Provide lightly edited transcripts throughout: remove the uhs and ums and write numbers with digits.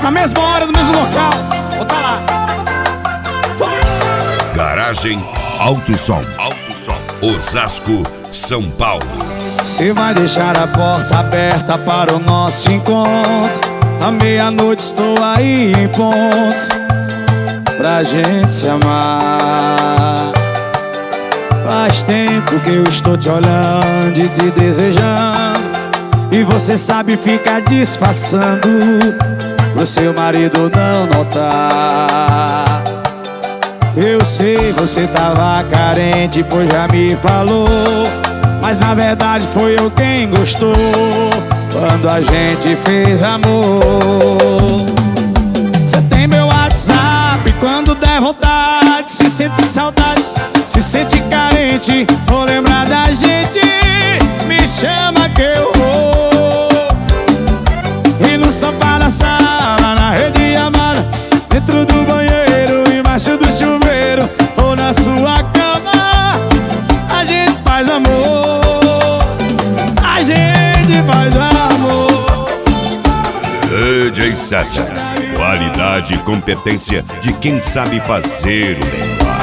Na mesma hora, no mesmo local. Bota lá. Garagem Alto Som. Alto Som. Osasco, São Paulo. Você vai deixar a porta aberta para o nosso encontro. À meia-noite estou aí em ponto pra gente se amar. Faz tempo que eu estou te olhando e te desejando, e você sabe ficar disfarçando pro seu marido não notar. Eu sei, você tava carente, pois já me falou, mas na verdade foi eu quem gostou quando a gente fez amor. Você tem meu WhatsApp, quando der vontade, se sente saudade, se sente carente, vou lembrar da gente, me chama que eu vou. E no sofá da sala, na rede amada, dentro do banheiro, embaixo do chuveiro, ou na sua cama, a gente faz amor. A gente faz amor. DJ César. Qualidade e competência de quem sabe fazer o melhor.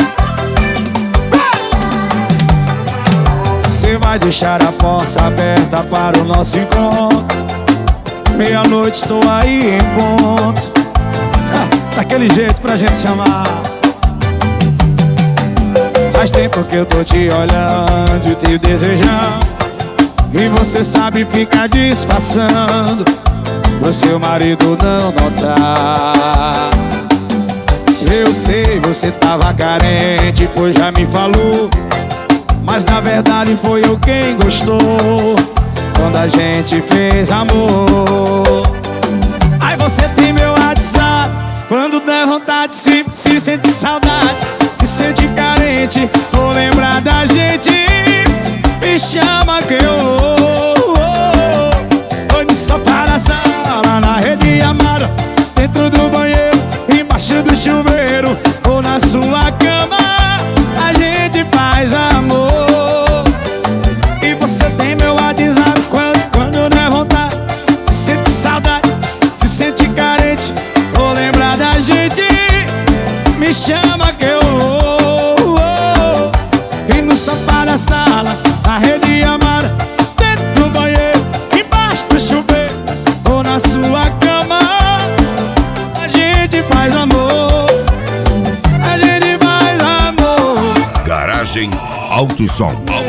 Você vai deixar a porta aberta para o nosso encontro. Meia-noite estou aí em ponto. Daquele jeito pra gente se amar. Faz tempo que eu tô te olhando e te desejando, e você sabe ficar disfarçando pro seu marido não notar. Eu sei, você tava carente, pois já me falou, mas na verdade foi eu quem gostou quando a gente fez amor. Aí você tem meu WhatsApp, quando der vontade, se sente saudade, se sente carente, vou lembrar da gente, me chama que eu vou. Foi no sofá da sala, na rede amada, dentro do banheiro, embaixo do chuveiro, ou na sua cama, a gente faz amor. E você tem meu WhatsApp, quando der vontade, se sente saudade, se sente carente, vou lembrar da gente, me chama que eu vou. E no sofá da sala, na rede amada, dentro do banheiro, embaixo do chuveiro, ou na sua cama, a gente faz amor. A gente faz amor. Garagem Alto Som.